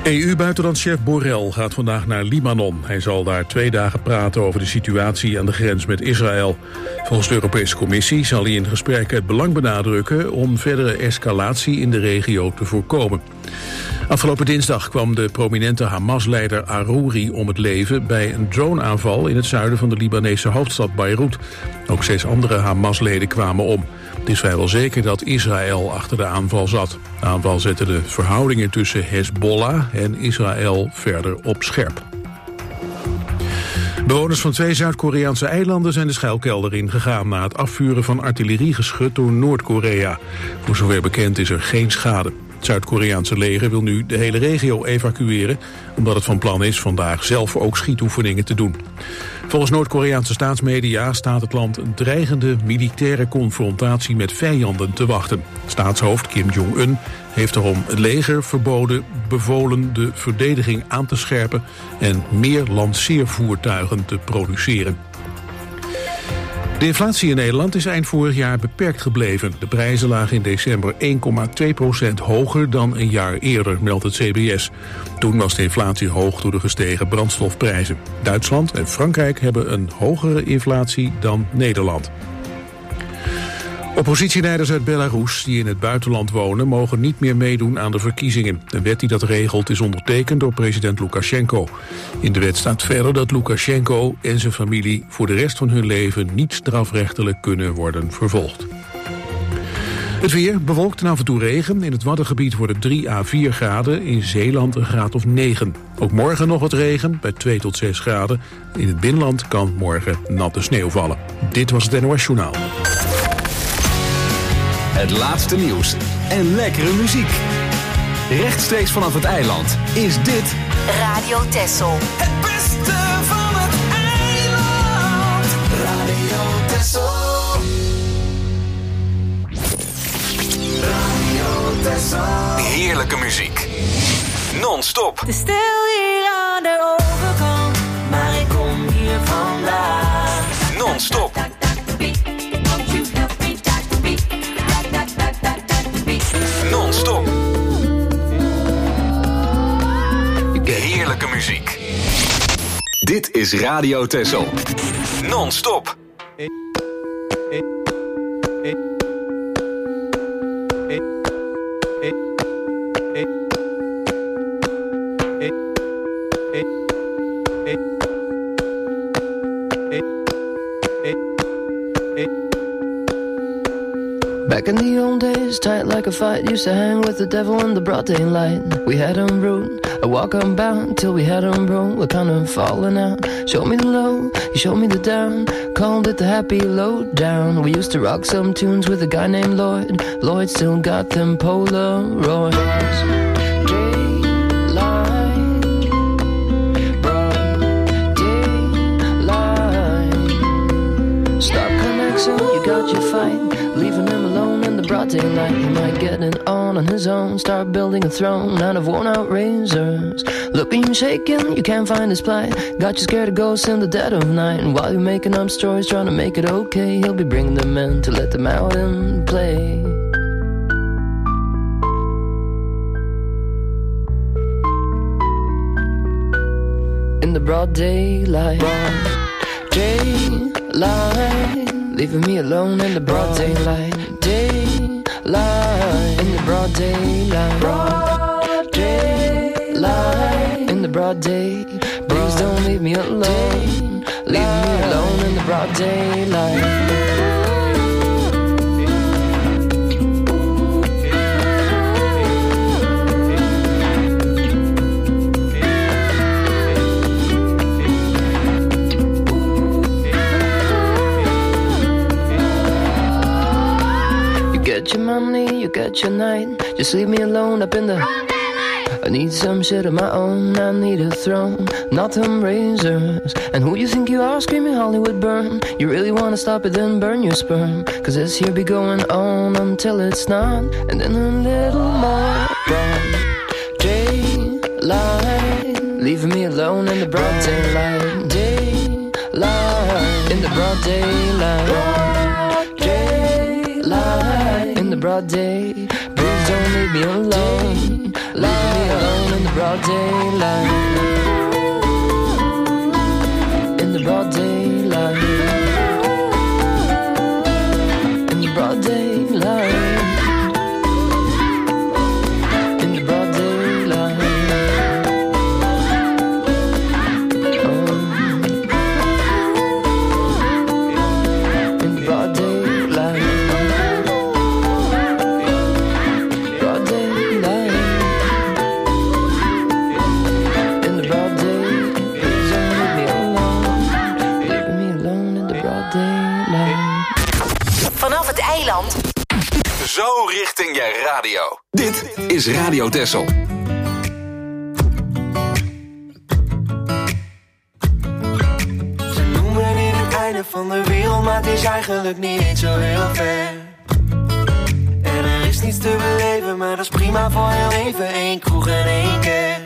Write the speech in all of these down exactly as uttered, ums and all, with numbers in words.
E U-buitenlandchef Borrell gaat vandaag naar Libanon. Hij zal daar twee dagen praten over de situatie aan de grens met Israël. Volgens de Europese Commissie zal hij in gesprekken het belang benadrukken om verdere escalatie in de regio te voorkomen. Afgelopen dinsdag kwam de prominente Hamas-leider Aruri om het leven bij een droneaanval in het zuiden van de Libanese hoofdstad Beirut. Ook zes andere Hamas-leden kwamen om. Het is vrijwel zeker dat Israël achter de aanval zat. De aanval zette de verhoudingen tussen Hezbollah en Israël verder op scherp. Bewoners van twee Zuid-Koreaanse eilanden zijn de schuilkelder ingegaan na het afvuren van artilleriegeschut door Noord-Korea. Voor zover bekend is er geen schade. Het Zuid-Koreaanse leger wil nu de hele regio evacueren, omdat het van plan is vandaag zelf ook schietoefeningen te doen. Volgens Noord-Koreaanse staatsmedia staat het land een dreigende militaire confrontatie met vijanden te wachten. Staatshoofd Kim Jong-un heeft daarom het leger verboden bevolen de verdediging aan te scherpen en meer lanceervoertuigen te produceren. De inflatie in Nederland is eind vorig jaar beperkt gebleven. De prijzen lagen in december één komma twee procent hoger dan een jaar eerder, meldt het C B S. Toen was de inflatie hoog door de gestegen brandstofprijzen. Duitsland en Frankrijk hebben een hogere inflatie dan Nederland. Oppositieleiders uit Belarus die in het buitenland wonen mogen niet meer meedoen aan de verkiezingen. Een wet die dat regelt is ondertekend door president Lukasjenko. In de wet staat verder dat Lukasjenko en zijn familie voor de rest van hun leven niet strafrechtelijk kunnen worden vervolgd. Het weer bewolkt en af en toe regen. In het Waddengebied wordt het drie à vier graden, in Zeeland een graad of negen. Ook morgen nog wat regen, bij twee tot zes graden. In het binnenland kan morgen natte sneeuw vallen. Dit was het N O S Journaal. Het laatste nieuws en lekkere muziek. Rechtstreeks vanaf het eiland is dit Radio Texel. Het beste van het eiland. Radio Texel. Radio Texel. Heerlijke muziek. Non-stop. Het is stil hier aan de overkant, maar ik kom hier vandaan. Non-stop. Non-stop. Heerlijke muziek. Dit is Radio Texel. Non-stop. Back in the old days, tight like a fight, used to hang with the devil in the broad daylight. We had him rude, a walk unbound, till we had him broke, we're kind of falling out. Show me the low, you showed me the down, called it the happy lowdown. We used to rock some tunes with a guy named Lloyd, Lloyd still got them Polaroids. You got your fight, leaving him alone in the broad daylight. He might get it on on his own, start building a throne out of worn out razors. Look at him shaking, you can't find his plight. Got you scared of ghosts in the dead of night. And while you're making up stories, trying to make it okay, he'll be bringing them in to let them out and play. In the broad daylight, broad daylight. Leaving me alone in the broad daylight, daylight, in the broad daylight, broad daylight, in the broad day. Please don't leave me alone, leave me alone in the broad daylight. Get your money, you get your night. Just leave me alone up in the I need some shit of my own, I need a throne, not them razors. And who you think you are, screaming Hollywood burn? You really wanna stop it, then burn your sperm. Cause this here be going on until it's not. And then a little more broad daylight, leaving me alone in the broad daylight, daylight, in the broad daylight, broad daylight, in the broad day. Please don't leave me alone, leave me alone in the broad broad daylight. In the broad daylight. In the broad daylight. In the broad daylight. Vanaf het eiland. Zo richting je radio. Dit is Radio Texel. Ze noemen dit het einde van de wereld, maar het is eigenlijk niet zo heel ver. En er is niets te beleven, maar dat is prima voor heel even. Eén kroeg en één kerk.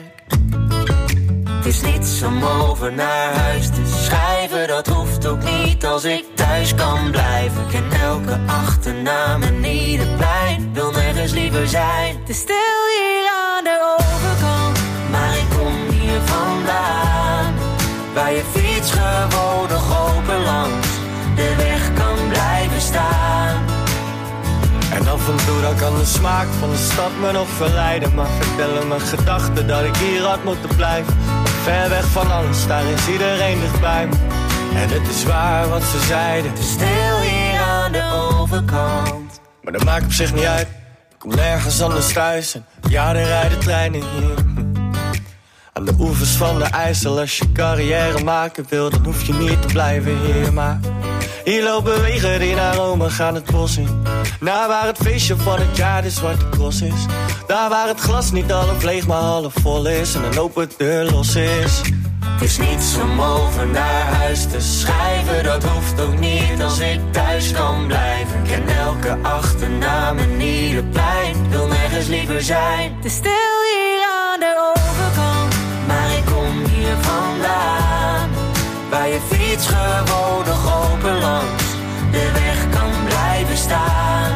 Het is niets om over naar huis te schrijven, dat hoeft ook niet als ik thuis kan blijven. Ik ken elke achternaam en ieder plein, wil nergens liever zijn. Het is stil hier aan de overkant, maar ik kom hier vandaan, waar je fiets gewoon nog open langs de weg kan blijven staan. En af en toe dan kan de smaak van de stad me nog verleiden, maar vertellen mijn gedachten dat ik hier had moeten blijven. Ver weg van alles, daar is iedereen dichtbij me. En het is waar wat ze zeiden, het is stil hier aan de overkant. maar dat maakt op zich niet uit, ik kom nergens anders thuis. En ja, er rijden treinen hier aan de oevers van de IJssel. Als je carrière maken wil, dan hoef je niet te blijven hier. Maar hier lopen wegen die naar Rome gaan het bos in, naar waar het feestje van het jaar de Zwarte Cross is. Daar waar het glas niet half leeg maar half vol is en een open deur los is. Het is niets om over naar huis te schrijven, dat hoeft ook niet als ik thuis kan blijven. Ik ken elke achternaam en ieder plein, wil nergens liever zijn. het is stil hier aan de overkant, maar ik kom hier vandaan, waar je fiets gewoon nog open langs de weg kan blijven staan.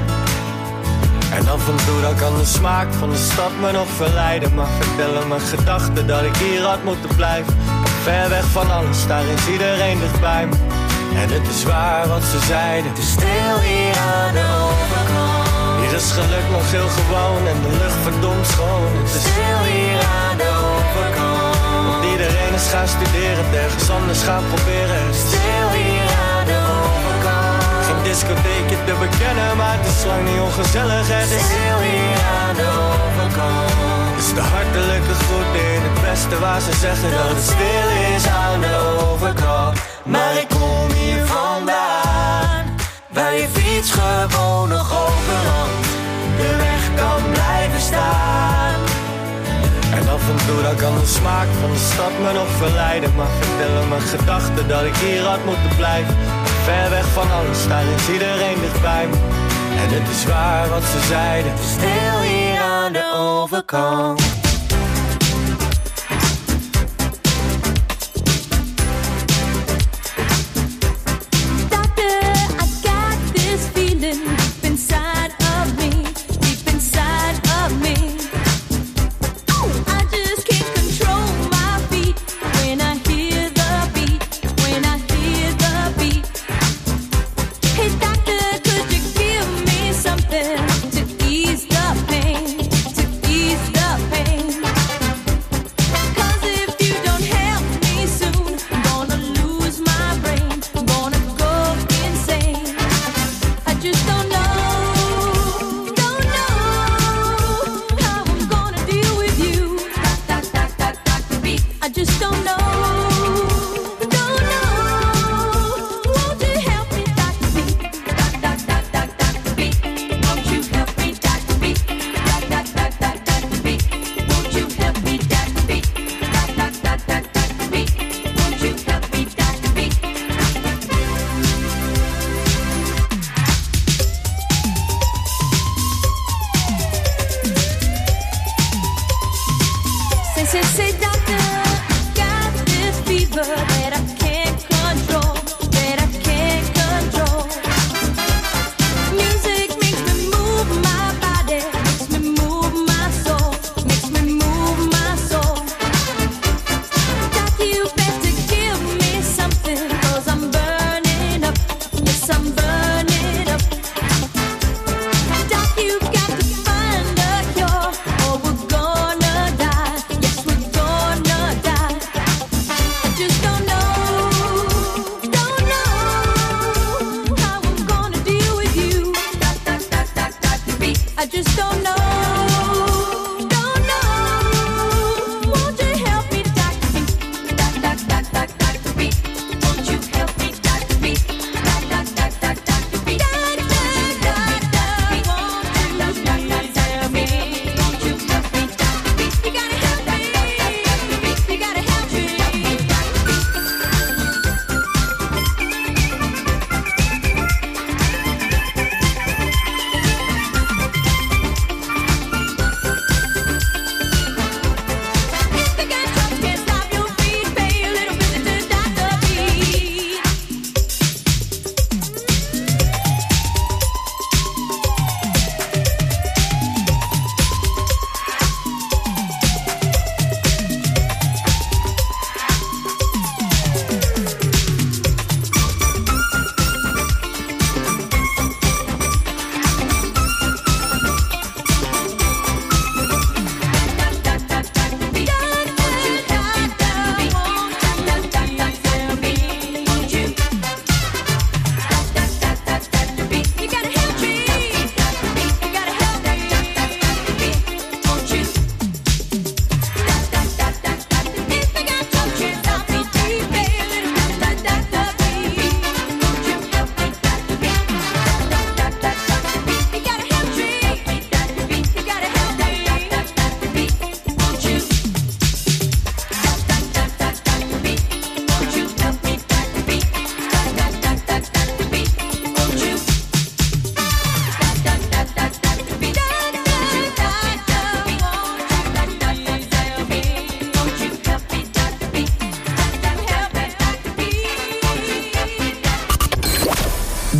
En af en toe dan kan de smaak van de stad me nog verleiden, maar vertellen mijn gedachten dat ik hier had moeten blijven. Ver weg van alles, daar is iedereen dichtbij me. En het is waar wat ze zeiden, het is stil hier aan de overkant. hier is geluk nog heel gewoon en de lucht verdomd schoon. Het is stil hier aan de overkant. Want iedereen is gaan studeren, ergens anders gaan proberen. Het is stil hier aan de overkant. geen discotheekje te bekennen, maar het is lang niet ongezellig. Het is stil hier aan de overkant. Dus de hartelijke groeten in het westen waar ze zeggen dat het stil is aan de overkant. Maar ik kom hier vandaan, waar je fiets gewoon nog open langs de weg kan blijven staan. En af en toe dan kan de smaak van de stad me nog verleiden, maar vertellen mijn gedachten dat ik hier had moeten blijven. Ver weg van alles, daar is iedereen dichtbij me. En het is waar wat ze zeiden, het is stil hier aan de overkant. soul.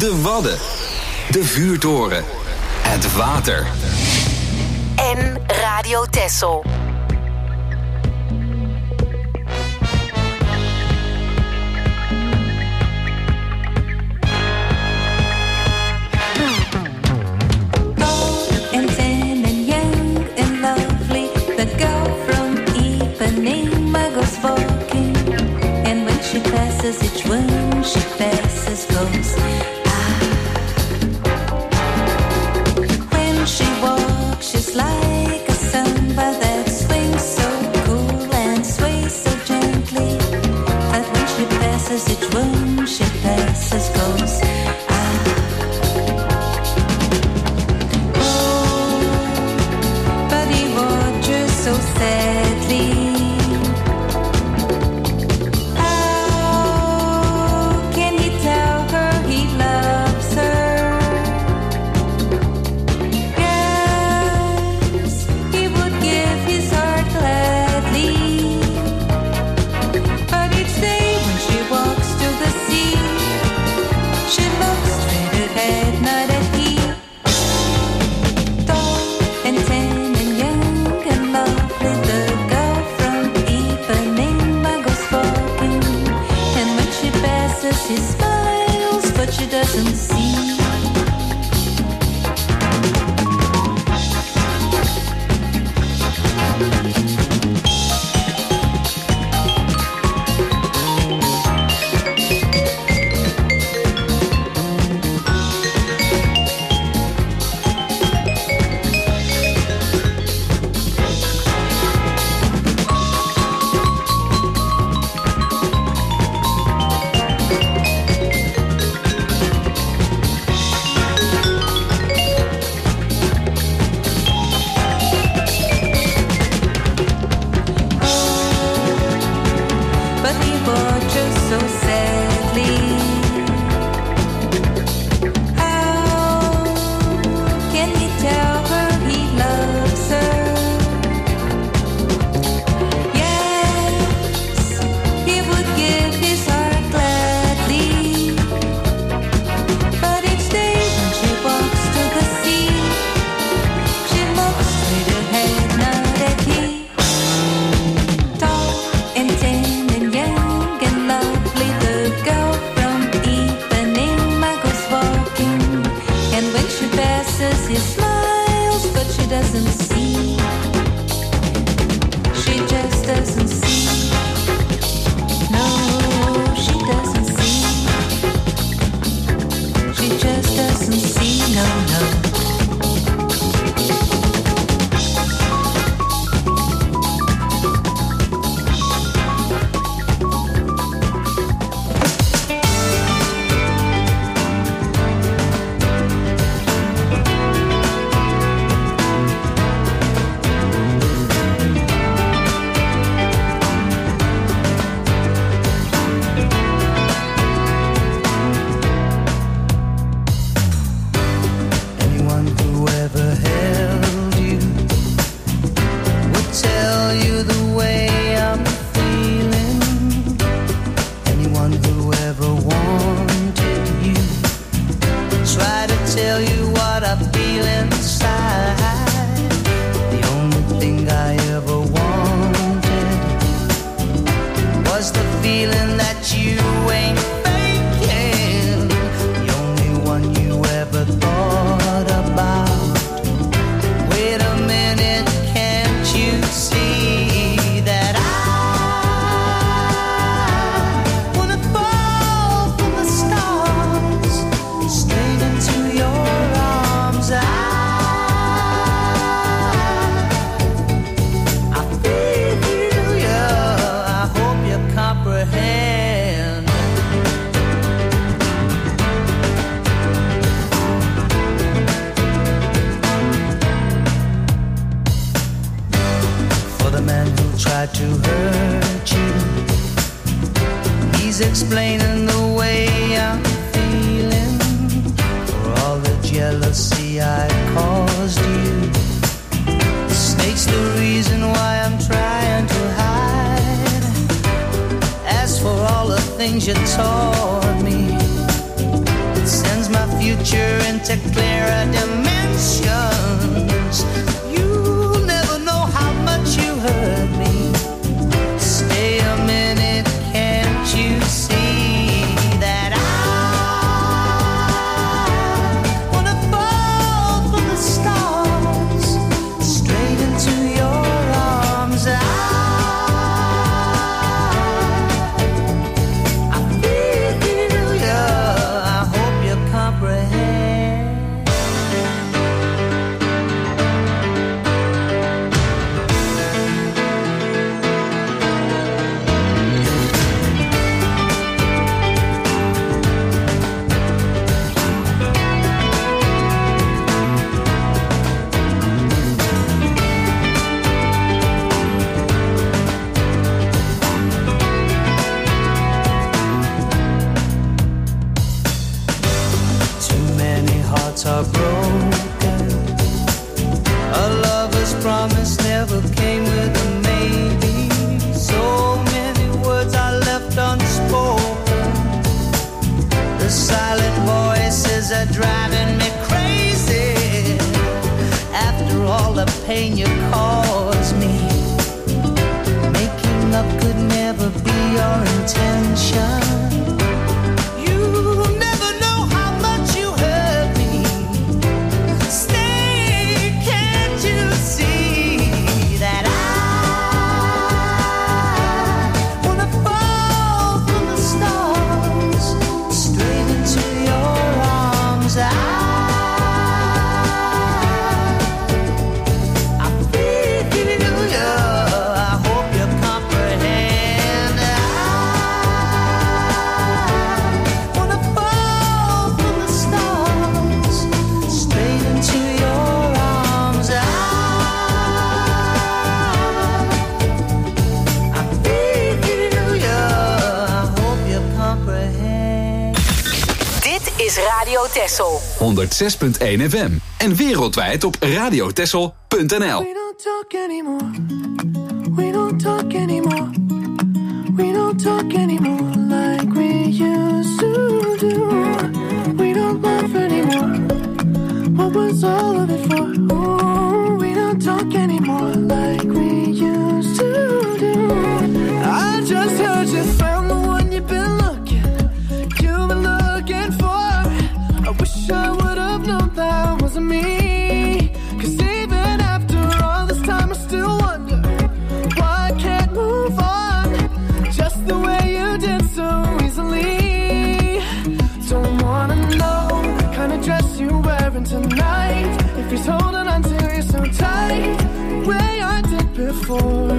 de Wadden, de Vuurtoren, het water. En Radio Texel. Each one she passes goes ah. When she walks, she's like a samba that swings so cool and sways so gently. But when she passes, each one she passes goes ah. Oh, but he watches so sadly. She smiles, but she doesn't see. Explaining the way I'm feeling for all the jealousy I caused you. The snake's the reason why I'm trying to hide. As for all the things you taught me, it sends my future into clearer dimensions. You never know how much you hurt me. Stay a minute, can't you see that I wanna fall from the stars straight into your arms? I are broken. A lover's promise never came with a maybe. So many words are left unspoken. The silent voices are driving me crazy. After all the pain you caused me, making up could never be your intention. Radio Texel honderd zes punt één F M en wereldwijd op radiotexel punt n l. We don't talk anymore. We don't talk anymore. We don't talk anymore like we used to do. We don't laugh anymore. What was all of it for? Ooh, we don't talk anymore like we used to do. I just heard you found the one you've been looking. You've been looking for. I wish I would have known that wasn't me. Cause even after all this time I still wonder why I can't move on just the way you did so easily. Don't wanna know the kind of dress you're wearing tonight. If he's holding on to you so tight the way I did before.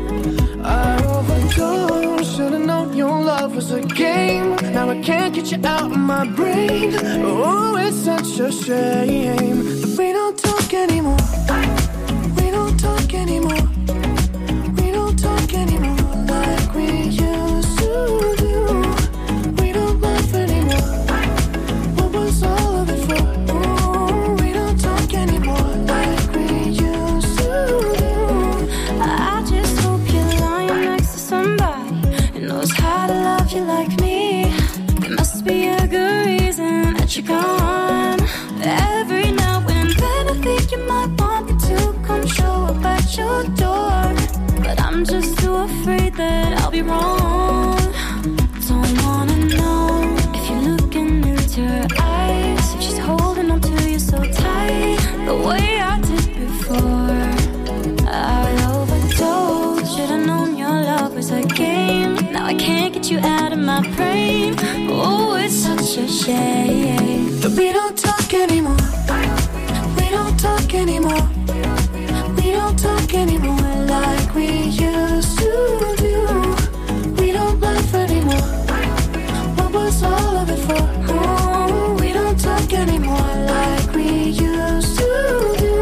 I overdosed, should've known your love was a game. Now I can't get you out of my brain. Oh, it's such a shame that we don't talk anymore. We don't talk anymore. We don't talk anymore like we used to do. We don't laugh anymore. What was all of it for? Oh, we don't talk anymore like we used to do. I just hope you're lying next to somebody who knows how to love you like me. There must be a good reason that you're gone. Every now and then I think you might want me to come show up at your door, but I'm just too afraid that I'll be wrong. Don't wanna know if you're looking into her eyes, if she's holding on to you so tight the way I did before. I overdosed, should've known your love was a game. Now I can't get you out of my brain. Oh, it's such a shame that we don't talk anymore. We don't talk anymore. We don't talk anymore like we used to do. We don't laugh anymore. What was all of it for? Oh, we don't talk anymore like we used to do.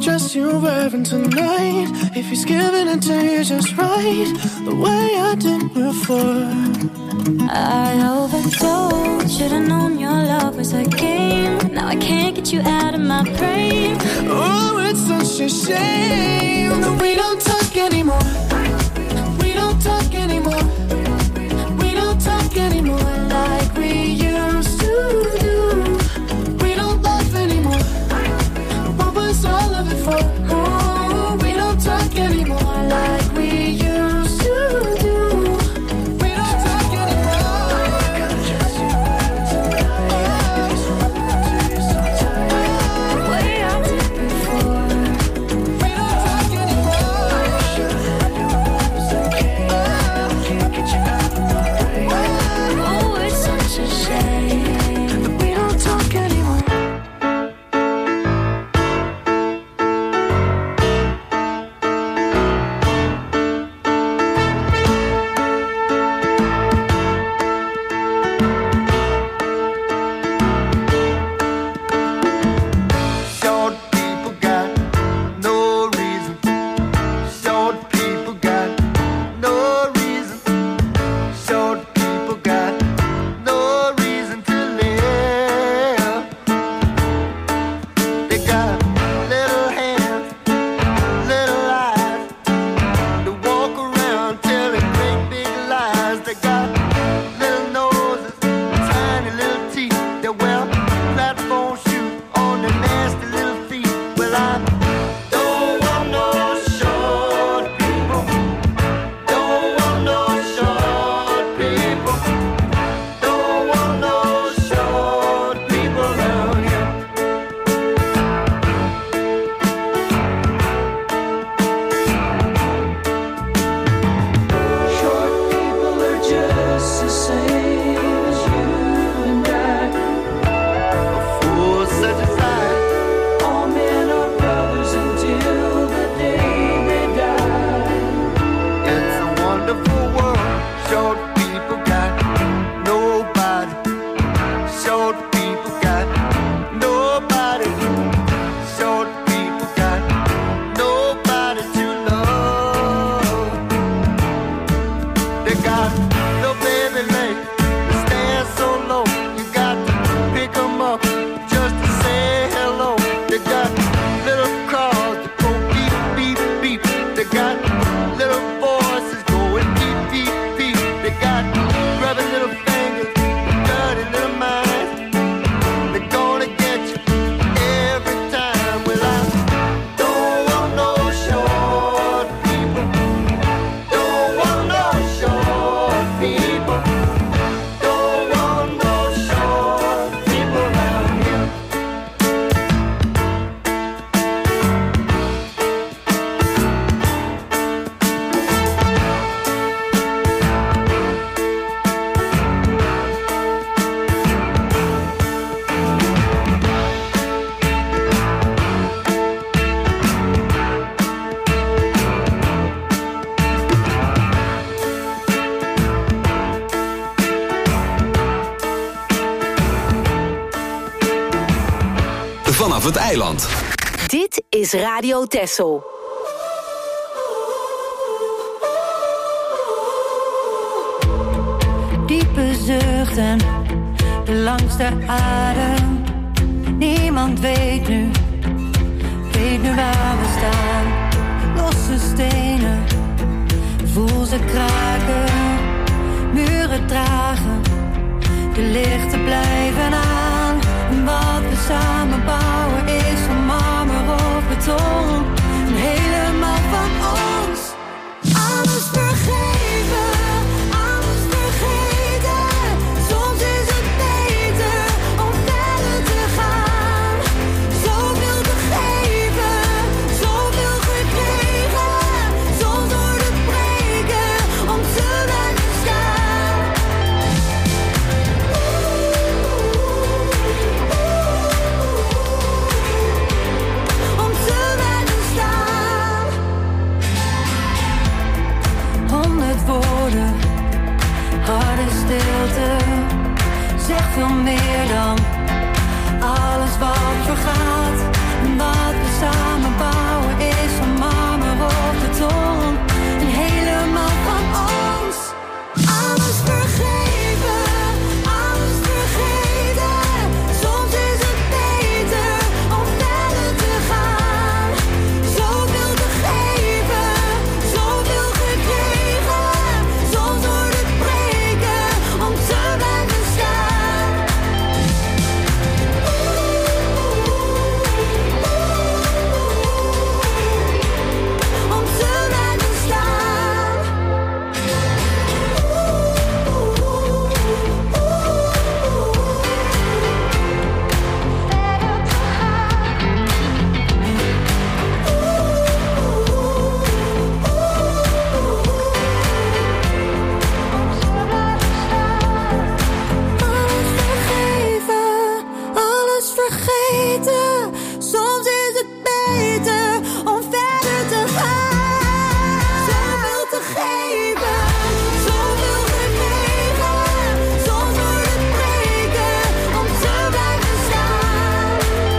dress you're wearing tonight. If he's giving it to you just right, the way I did before. I overdosed, should've known your love was a game. Now I can't get you out of my brain. Oh, it's such a shame that we don't talk anymore. We don't talk anymore. We don't talk anymore like we used to do. We don't love anymore. What was all of it for? Oh, we don't talk anymore like we used to do. We don't talk anymore. The way I did before. We don't talk anymore. Can't get you out of my way. Oh, it's such a shame that we don't talk anymore. Short people got no reason. Short people got no reason. Short people got no reason to live. They got little hands, little eyes. They walk around telling great big lies. They got little noses, tiny little teeth. They wear platform shoes on their nasty little feet. Well, I don't want no short people. Don't want no short people. Don't want no short people around here. Short people are just the same as you and I. For such a sight, All men are brothers until the day they die. it's a wonderful world. Short people got nobody. Short people got nobody. Short people got nobody to love. They got no baby legs, they stand so low. You got to pick 'em up just to say hello. They got little cars that go beep, beep, beep. They got little voices going beep, beep, beep. They got grubby little fingers, dirty little minds. They're gonna get you every time. Well, I don't want no short people. Don't want no short people. Don't want no short people around here. Vanaf het eiland. Dit is Radio Texel. Diepe zuchten, de langste adem. Niemand weet nu, weet nu waar we staan. Losse stenen, voel ze kraken. Muren dragen, de lichten blijven aan. En wat we samen bouwen is van marmer of beton. En helemaal van ons, alles vergeven. Alles vergeten, soms is het beter om verder te gaan. Zoveel te geven, zoveel gekregen. Soms door het breken om te blijven staan. Oeh, oeh, oeh. beter, soms is het beter om verder te gaan. Zoveel te geven, zoveel gekregen, zonder het breken, om te blijven staan.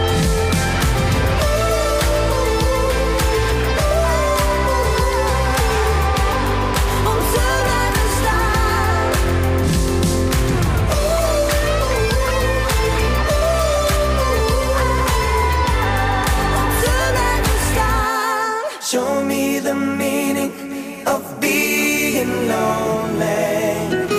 Om te blijven staan. Show me the meaning of being lonely.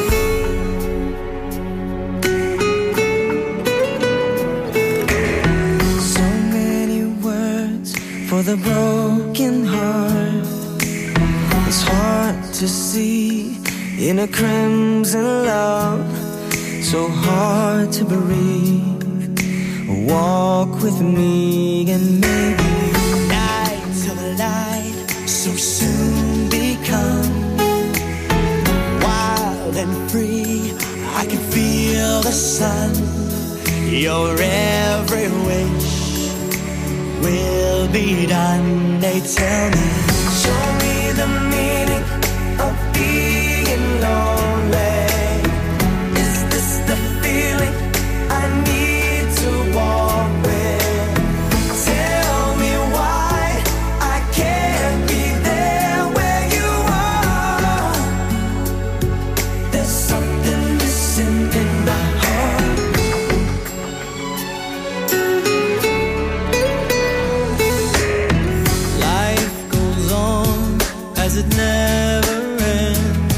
So many words for the broken heart. It's hard to see in a crimson love. So hard to breathe. Walk with me and maybe so soon become wild and free. I can feel the sun. Your every wish will be done. They tell me, show me the meaning of being lonely. Is this the feeling I need to walk with? Tell me why I can't be it never ends.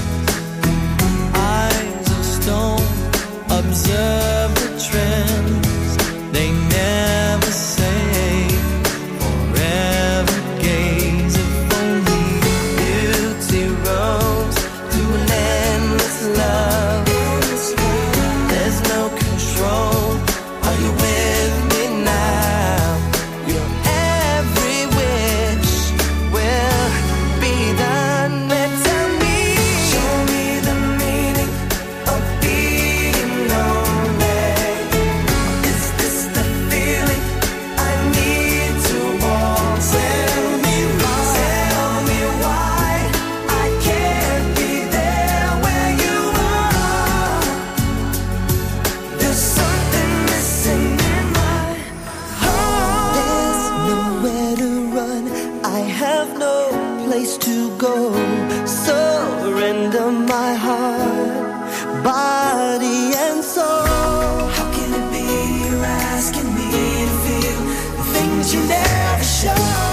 Eyes of stone observe the trends. They never say forever gaze. If only beauty rose to an endless love. There's no control. Are you with me now? Your every wish will be done. Tell me, show me the meaning of being lonely. Is this the feeling I need to walk? Tell me why, tell me why I can't be there where you are. There's something missing in my heart. There's nowhere to run. I have no place to go. Surrender my heart, body and soul. How can it be you're asking me to feel the things you never show?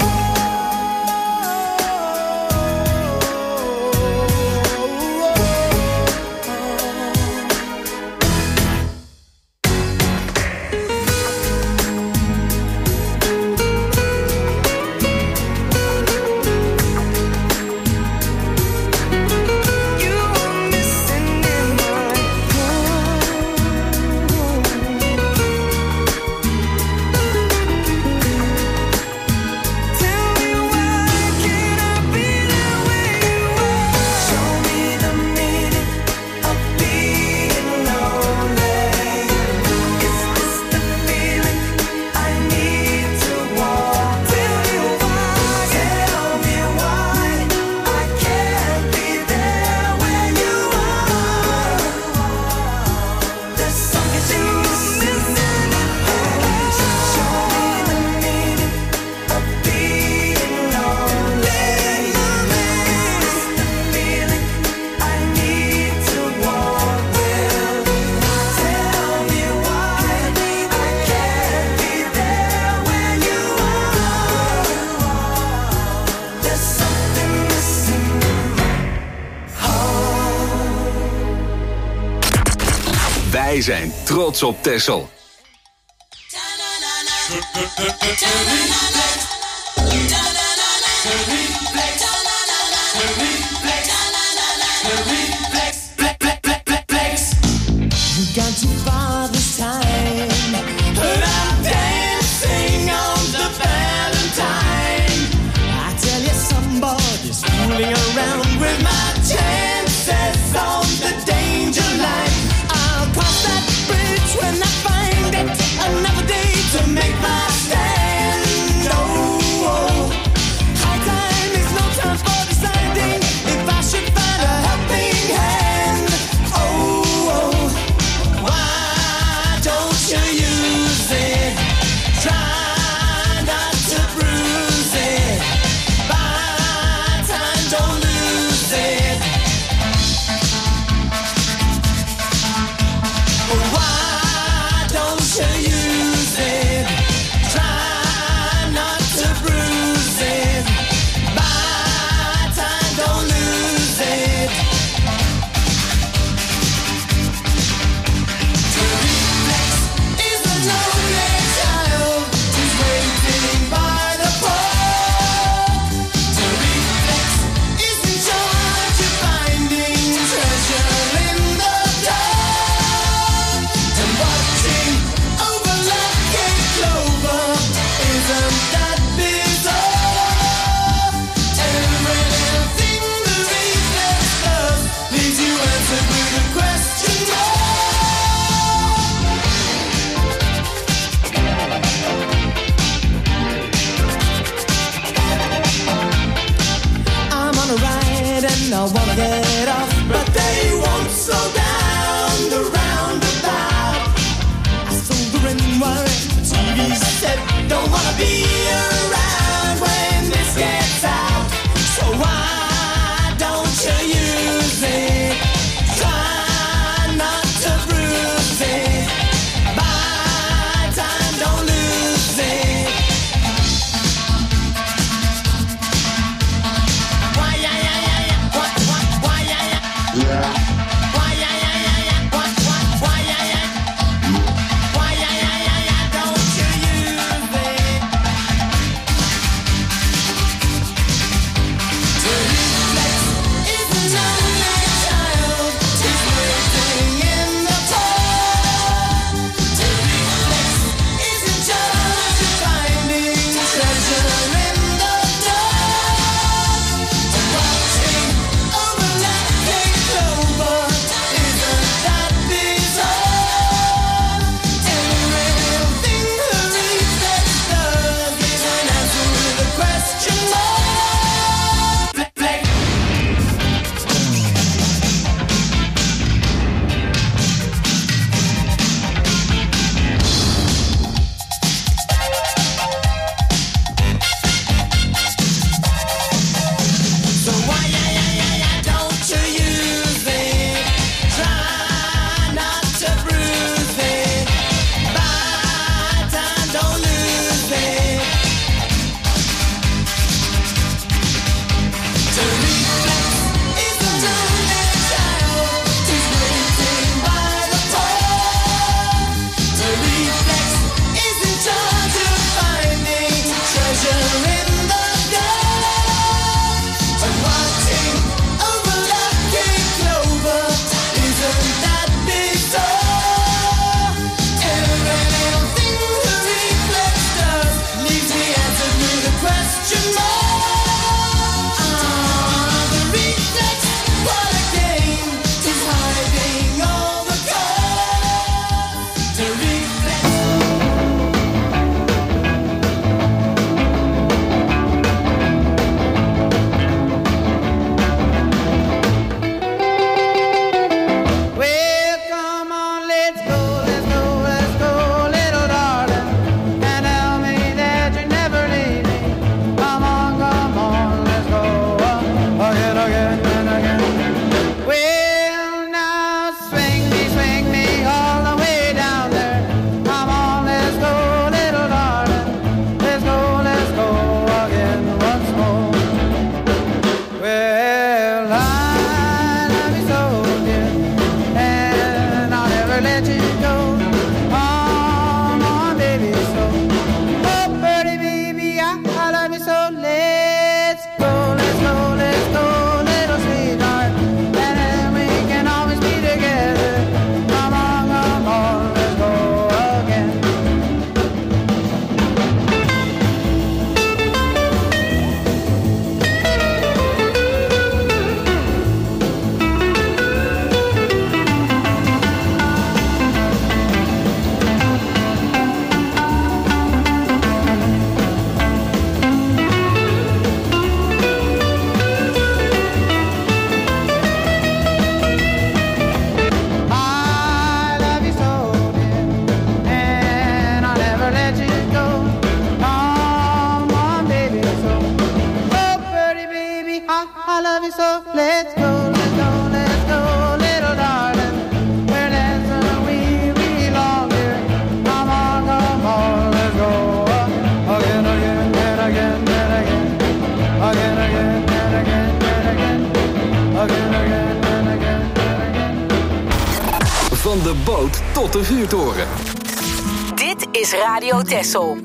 Wij zijn trots op Texel. Got too far this time, but I'm dancing on the Valentine. I tell you, somebody's fooling around with my chances on the danger line. I'll cross that bridge when I find it. Another day to make take my stand. Oh, oh. High time is no time for deciding if I should find a helping hand. Oh, oh. Why don't you use it? Try not to bruise it. Buy time, don't lose it. Why don't you use it? Van de boot tot de vuurtoren. Dit is Radio Texel.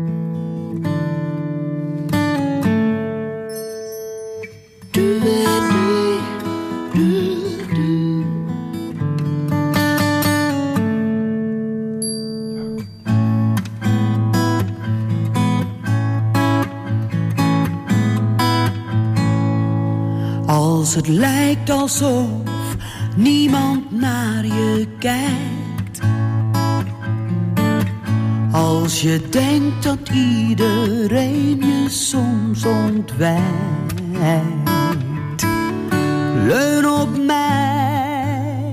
Als het lijkt alsof niemand naar je kijkt, als je denkt dat iedereen je soms ontwijkt, leun op mij.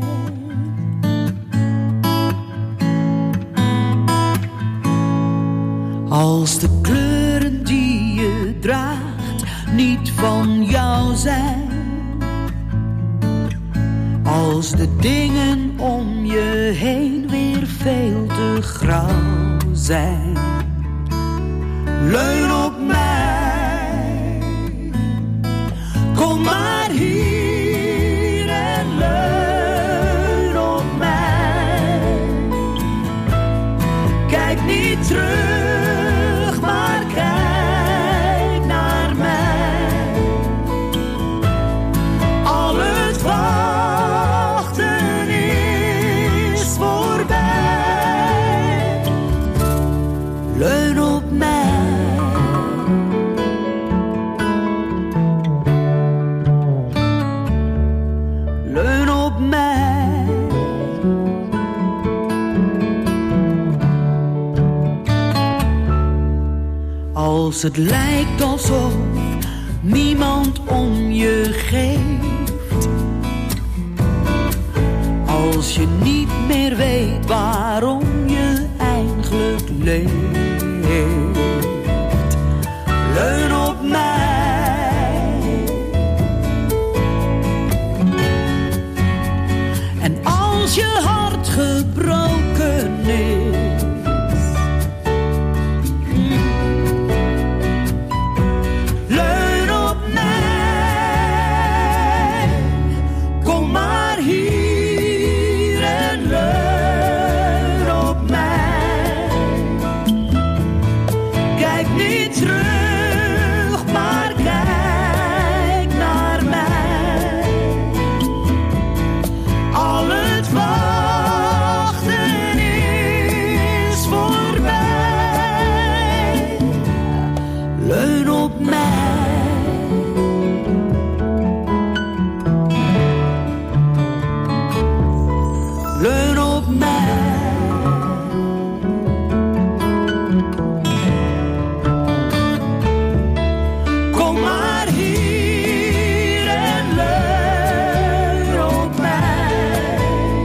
Als de kleuren die je draagt niet van jou zijn, als de dingen om je heen weer veel te grauw zijn, leun op mij. Kom maar hier en leun op mij. Kijk niet terug, maar kijk naar mij. Al het wachten is voorbij. Leun op mij. Leun op mij. Als het lijkt alsof niemand om je geeft, als je niet meer weet waarom je eigenlijk leeft, leun op mij. En als je hart gebroken is, leun op mij. Kom maar hier en leun op mij. Kijk niet terug, maar kijk naar mij. Al het wachten is voorbij. Leun op mij. Leun op mij. Kom maar hier en leun op mij.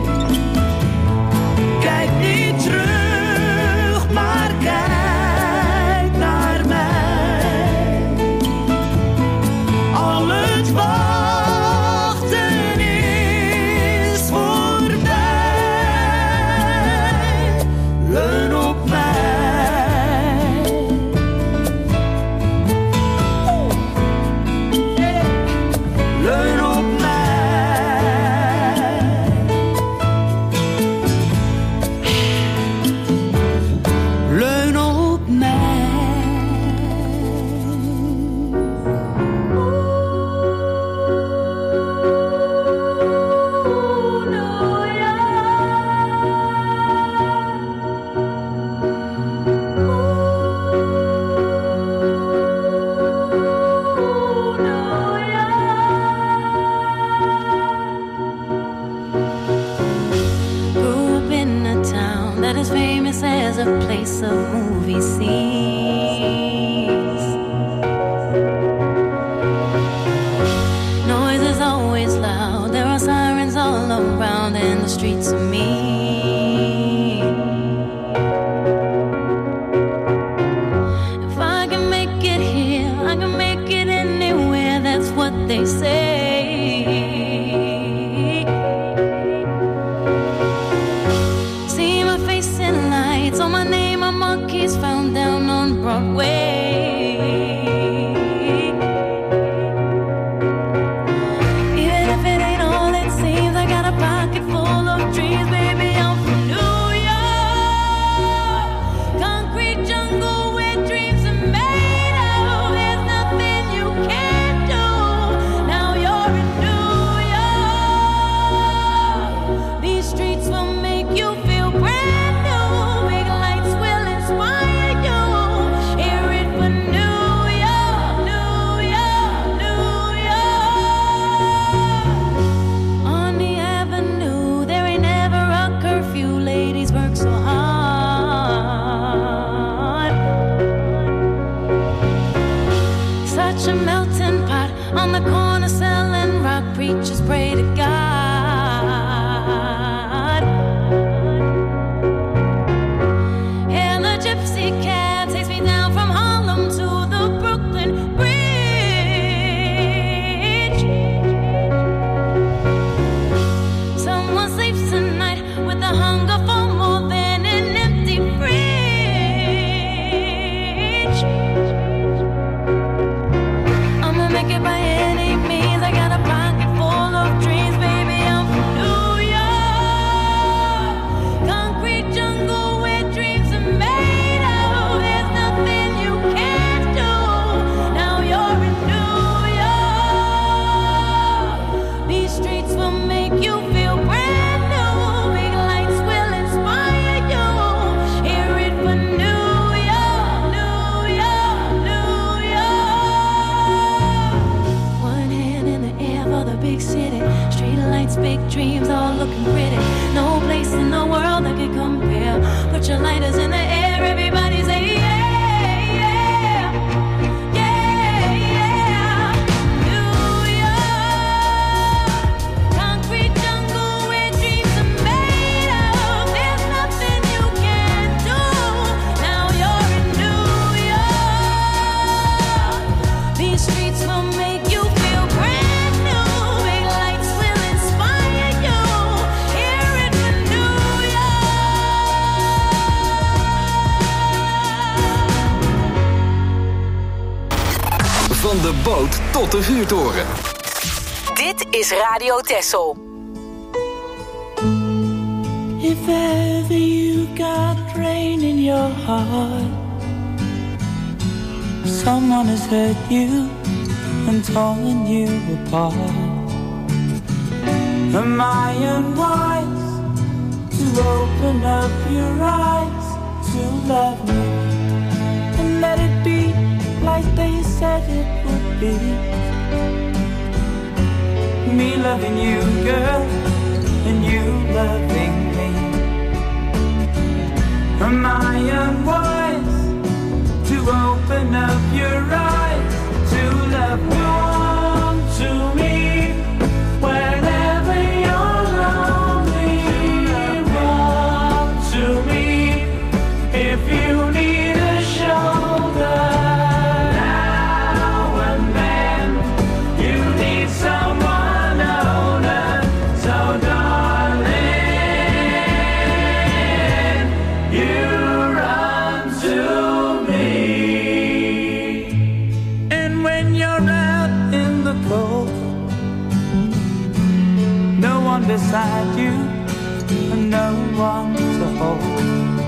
Kijk niet terug, maar kijk naar mij. Al het wachten is voorbij. Leun op mij. Leun op mij. Leun op mij. Grew up in a town that is famous as a place of movie scenes. Noise is always loud, there are sirens all around, and the streets are mean. If I can make it here, I can make it anywhere, that's what they say. See my face in lights, on my name a monkey's found down on Broadway. Even if it ain't all it seems, I got a pocket full of dreams, baby. such a melting pot. On the corner selling rock, preachers pray to God. And the gypsy cab takes me down from Harlem to the Brooklyn Bridge. Someone sleeps tonight with a hunger for more than an empty fridge. I'ma make it by any means. I got a pocket full of dreams, baby. I'm from New York, concrete jungle where dreams are made of. There's nothing you can't do. Now you're in New York. These streets will make you feel brand new. Big lights will inspire you. Hear it for New York, New York, New York. One hand in the air for the big city. Street lights, big dreams, all looking pretty. No place in the world that could compare. Put your lighters in the air, everybody say yeah, yeah, yeah, yeah. New York, concrete jungle where dreams are made of. There's nothing you can't do. Now you're in New York. These streets will make you feel brand new. Big lights will inspire you. Hear it for New York. Van de boot tot de vuurtoren. Dit is Radio Texel. If ever you got rain in your heart, someone has hurt you and torn you apart. Am I unwise to open up your eyes to love me and let it be like they said it would be? Me loving you, girl, and you loving me. Am I unwise to open up your eyes to love me? Come to me whenever you're lonely. Run to me if you need a shoulder. Now and then you need someone older. So darling, you run to me. And when you're out in the cold, no one beside you and no one to hold.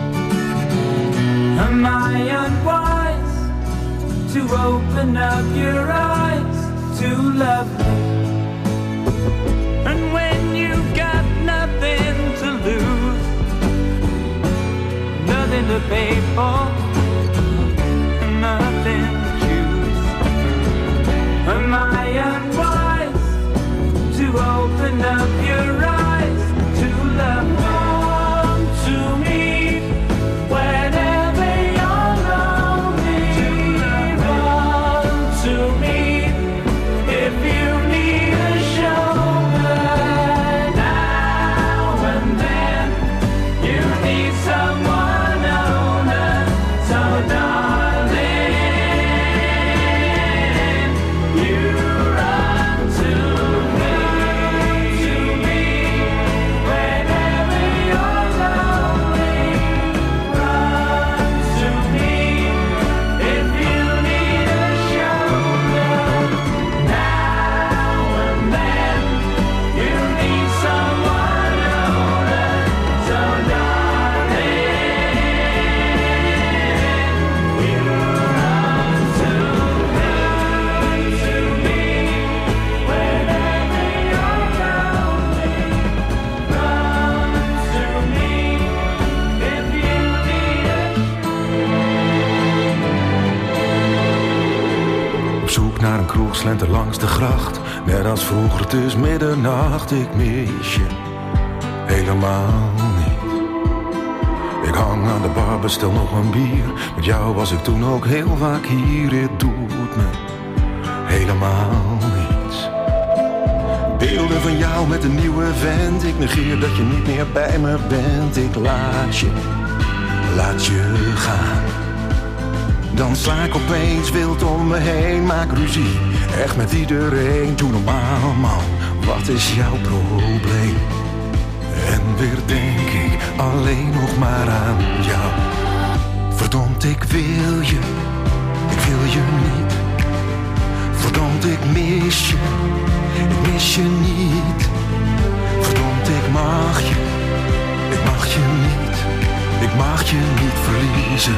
Am I unwise to open up your eyes to love me? And when you've got nothing to lose, nothing to pay for, nothing to choose, am I unwise to open up your eyes to love me? Come to me whenever you're lonely. Run to me if you need a shoulder. Now and then you need someone older. So darling, you run to me. To me whenever you're lonely. Run to me if you need a shoulder. Now and then you need someone older. So darling, you run to me. To me whenever you're lonely. Run to me if you need a Op zoek naar een kroeg, slenter langs de gracht. Net als vroeger, het is middernacht. Ik mis je helemaal niet. Ik hang aan de bar, bestel nog een bier. Met jou was ik toen ook heel vaak hier. Het doet me helemaal niets. Beelden van jou met een nieuwe vent. Ik negeer dat je niet meer bij me bent. Ik laat je, laat je gaan. Dan sla ik opeens wild om me heen. Maak ruzie, echt met iedereen. Doe normaal man, wat is jouw probleem? En weer denk ik alleen nog maar aan jou. Verdomd, ik wil je, ik wil je niet. Verdomd, ik mis je, ik mis je niet. Verdomd, ik mag je, ik mag je niet. Ik mag je niet verliezen.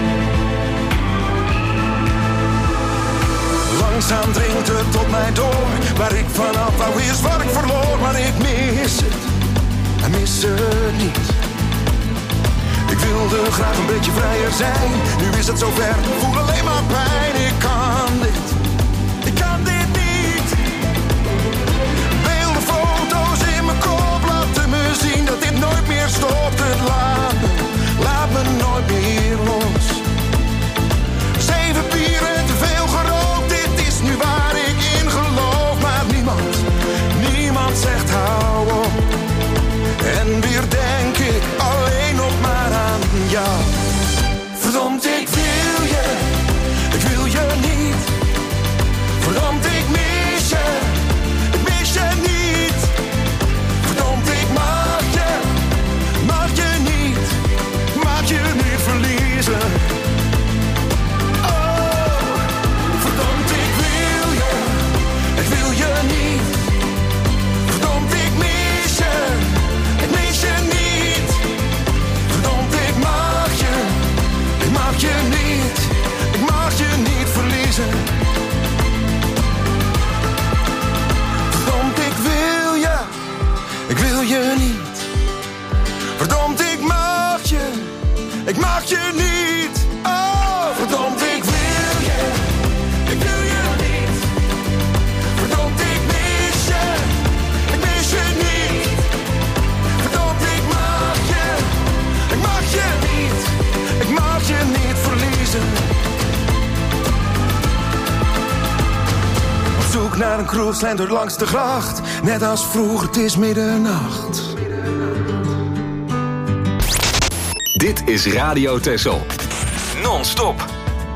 Langzaam dringt het tot mij door. Waar ik vanaf wou is wat ik verloor. Maar ik mis het, en mis het niet. Ik wilde graag een beetje vrijer zijn. Nu is het zover, ik voel alleen maar pijn. Ik kan dit, ik kan dit niet. Beelden, foto's in mijn kop laten me zien dat dit nooit meer stopt. Het laat me, laat me nooit meer los. Zeven bieren, te veel gerookt. Dit is nu waar ik in geloof. Maar niemand, niemand zegt hou op. En weer denk ik alleen nog maar aan jou. Verdomd, ik wil je, ik wil je niet. Verdomd, ik mis je, ik mis je niet. Verdomd, ik mag je, mag je niet. Mag je niet verliezen. Oh, verdomd, ik wil je, ik wil je niet. Verdomd, ik mis je. Ik mis je niet. Verdomd, ik mag je. Ik mag je niet. Ik mag je niet verliezen. Verdomd, ik wil je. Ik wil je niet. Verdomd, ik mag je. Ik mag je niet. Oh, verdomd, ik wil je. Ik wil je niet. Verdomd, ik mis je. Ik mis je niet. Verdomd, ik mag je, ik mag je niet, ik mag je niet verliezen. Op zoek naar een kroeg slentert langs de gracht. Net als vroeger, het is middernacht. Dit is Radio Texel. Non-stop.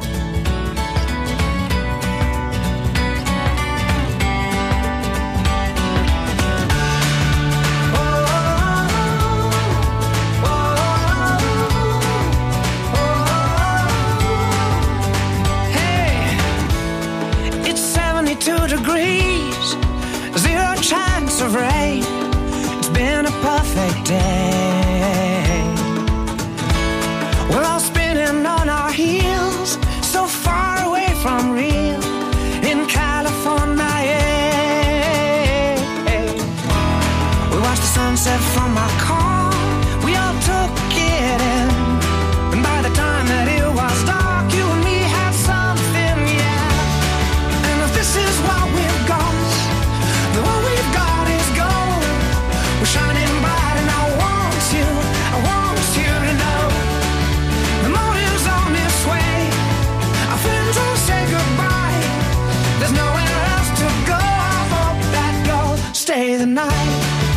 Degrees, zero chance of rain. It's been a perfect day. We're all spinning on our heels, so far away from real in California. Yeah. We watched the sunset from our car. We all took it in, and by the time that it was dark, you and me had something, yeah. And if this is what we've got, then what we've got is gold. We're shining bright, and I want you, I want you to know the morning's on its way. Our friends will say goodbye. There's nowhere else to go. I hope that you'll stay the night.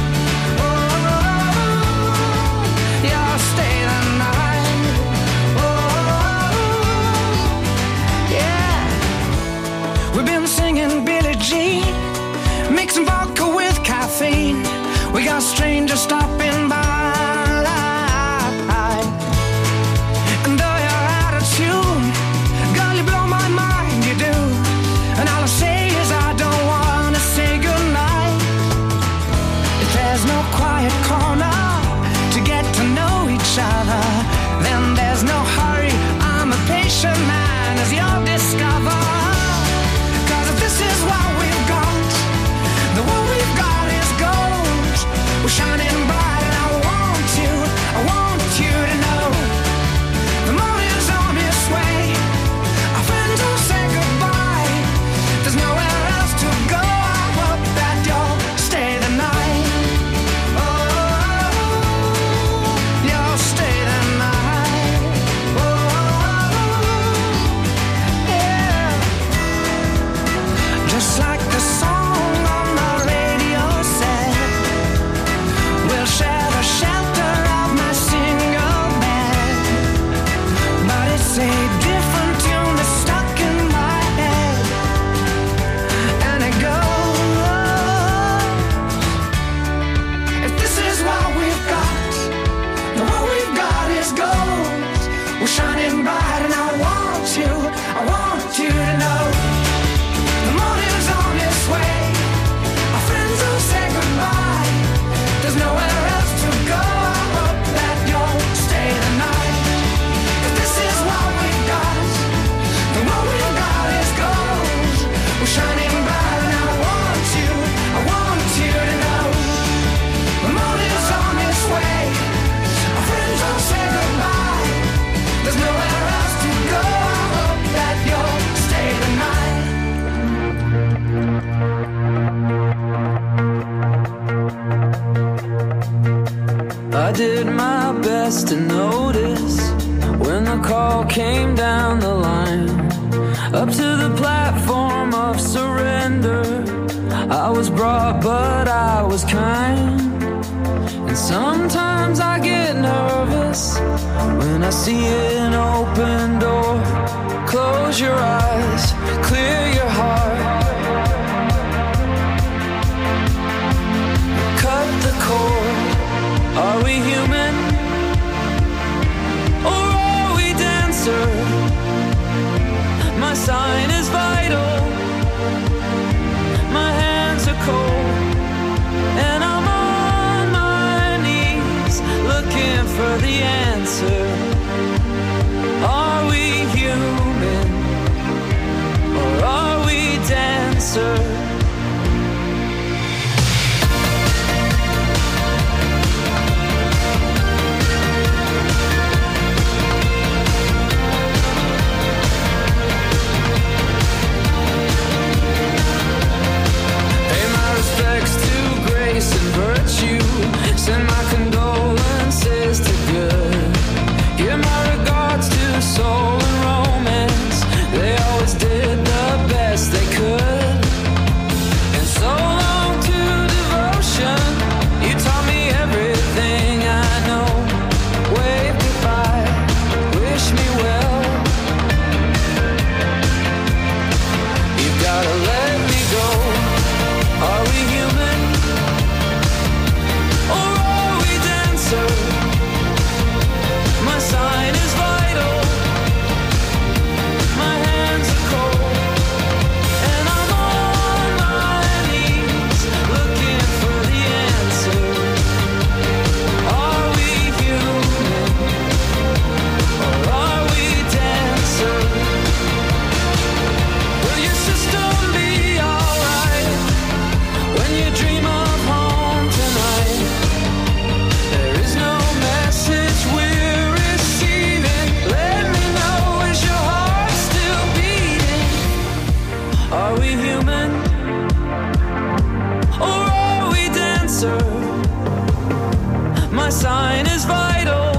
Mixing vodka with caffeine. We got strangers stopping by. And though you're out of tune, girl, you blow my mind, you do. And all I say is I don't wanna say goodnight. If there's no quiet corner to get to know each other, then there's no hurry. I'm a patient man, as you'll discover. This is what we've got. The what we've got is gold. We're shining bright. up to the platform of surrender. I was brought, but I was kind. And sometimes I get nervous when I see an open door. Close your eyes, clear your heart. Cut the cord. Are we human? Or are we dancer? My sign is vital. My hands are cold. And I'm on my knees looking for the answer. Are we human? Or are we dancer? And virtue, send my condolences to good. Give my regards to soul and romance. They always did the best they could. And so long to devotion. You taught me everything I know. Wave goodbye, wish me well. You've gotta let me go. Are we human? My sign is vital. My hands are cold. And I'm on my knees looking for the answer. Are we human? Or are we dancer? Will your system be alright when you dream of home tonight? There is no message we're receiving. Let me know, is your heart still beating? Are we human? Or are we dancer? My sign is vital.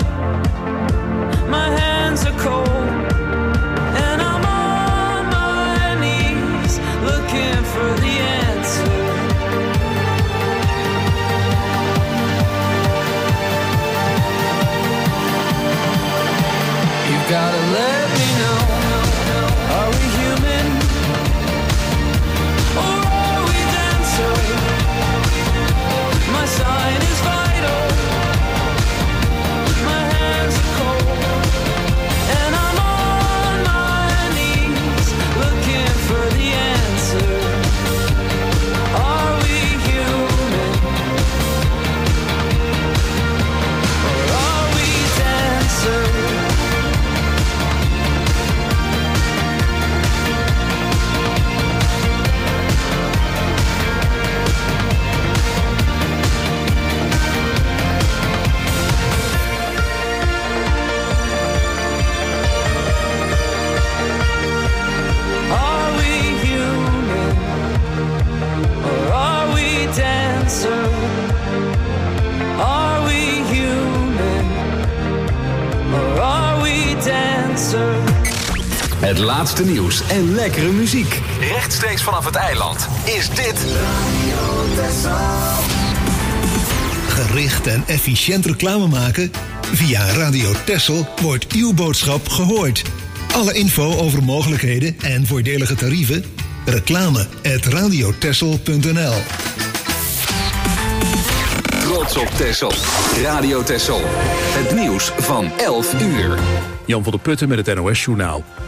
My hands are cold. And I'm on my knees looking for the answer. You've gotta let me know. Are we human? Or are we dancer? My sign is vital. My hands are cold. And I'm on my knees looking for the answer. Are we human? Or are we dancer? Are we human? Or are we dancer? Are we human? Or are we dancer? Het laatste nieuws en lekkere muziek. Rechtstreeks vanaf het eiland is dit Gericht en efficiënt reclame maken? Via Radio Texel wordt uw boodschap gehoord. Alle info over mogelijkheden en voordelige tarieven? Reclame at radiotexel punt n l. Trots op Texel. Radio Texel. Het nieuws van elf uur. Jan van der Putten met het N O S-journaal.